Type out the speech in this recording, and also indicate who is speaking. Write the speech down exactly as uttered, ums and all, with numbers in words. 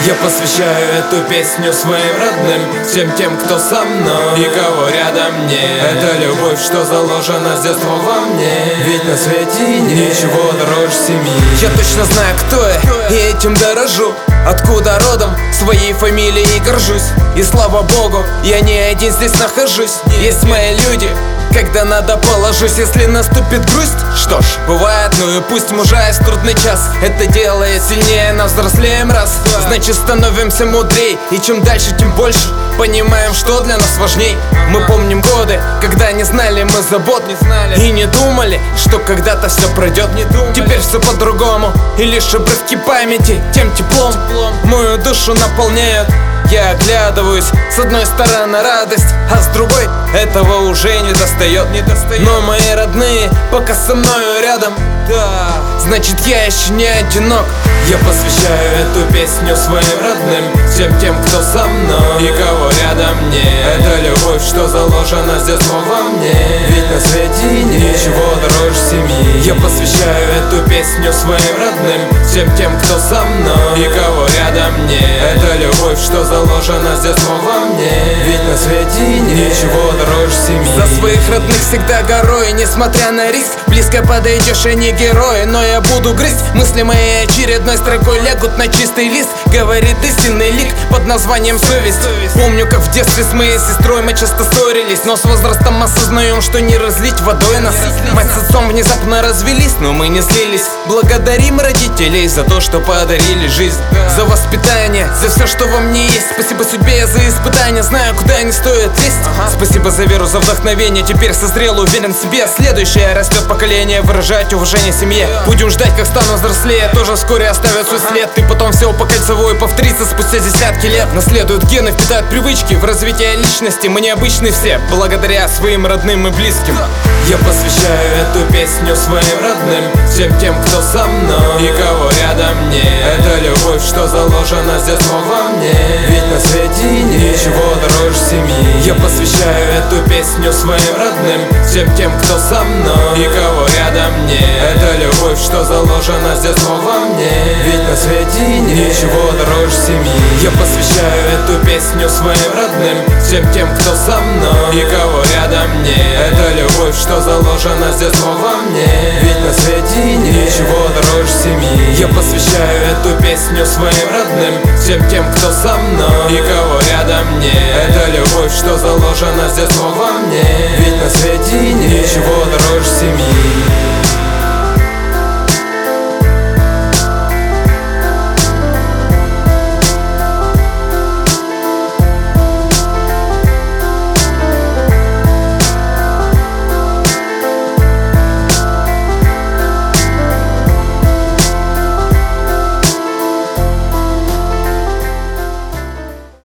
Speaker 1: Я посвящаю эту песню своим родным, всем тем, кто со мной и кого рядом нет. Это любовь, что заложена с детства во мне, ведь на свете ничего дороже семьи.
Speaker 2: Я точно знаю, кто я, и этим дорожу. Откуда родом, своей фамилией горжусь. И слава богу, я не один здесь нахожусь. Есть мои люди, когда надо положусь. Если наступит грусть, что ж, бывает, ну и пусть мужаясь в трудный час. Это делает сильнее, нас взрослеем раз. Значит становимся мудрей, и чем дальше, тем больше понимаем, что для нас важней. Мы помним годы, когда не знали мы забот, не знали и не думали, что когда-то все пройдет. Теперь все по-другому, и лишь обрывки памяти тем теплом мою душу наполняют. Я оглядываюсь, с одной стороны радость, а с другой этого уже не достает. Но мои родные пока со мною рядом, да, значит я еще не одинок.
Speaker 1: Я посвящаю эту песню своим родным, всем тем, кто со мной и кого рядом нет. Это любовь, что заложена с детства во мне, ведь на свете ничего дороже семьи. Я посвящаю эту песню своим родным, всем тем, кто со мной и кого рядом нет. Это любовь, что заложена с детства во мне, ведь на свете ничего дороже семьи.
Speaker 2: За своих родных всегда горой, несмотря на риск. Близко подойдешь, и не герой, но я буду грызть. Мысли мои очередной строкой лягут на чистый лист. Говорит истинный лик под названием совесть. Помню, как в детстве с моей сестрой мы часто ссорились, но с возрастом осознаем, что не разлить водой нас. Мать с отцом внезапно развелись, но мы не слились. Благодарим родителей за то, что подарили жизнь, за воспитание, за все, что во мне есть. Спасибо судьбе за испытания, знаю, куда не стоит лезть. Спасибо за веру, за вдохновение, теперь созрел, уверен в себе. Следующее растет поколение, выражать уважение семье. Будем ждать, как стану взрослее, тоже вскоре оставят свой след. И потом все по кольцевой повторится спустя десятки лет. Наследуют гены, впитают привычки в развитие личности. Мы необычны все, благодаря своим родным и близким.
Speaker 1: Я посвящаю эту песню своим родным, всем тем, кто со мной и кого рядом нет. Это любовь, что заложена с детства во мне, ведь на свете ничего дороже семьи. Я посвящаю эту песню своим родным, всем тем, кто со мной и кого рядом нет. Это любовь, что заложена с детства во мне, ведь на свете ничего дороже семьи. Я посвящаю эту песню своим родным, всем тем, кто со мной и кого рядом нет. Это любовь, что заложена с детства во мне, ведь на свете ничего дороже семьи. Я посвящаю эту песню своим родным, всем тем, кто со мной и кого рядом нет. Это любовь, что заложена с детства во мне, ведь на свете ничего дороже семьи.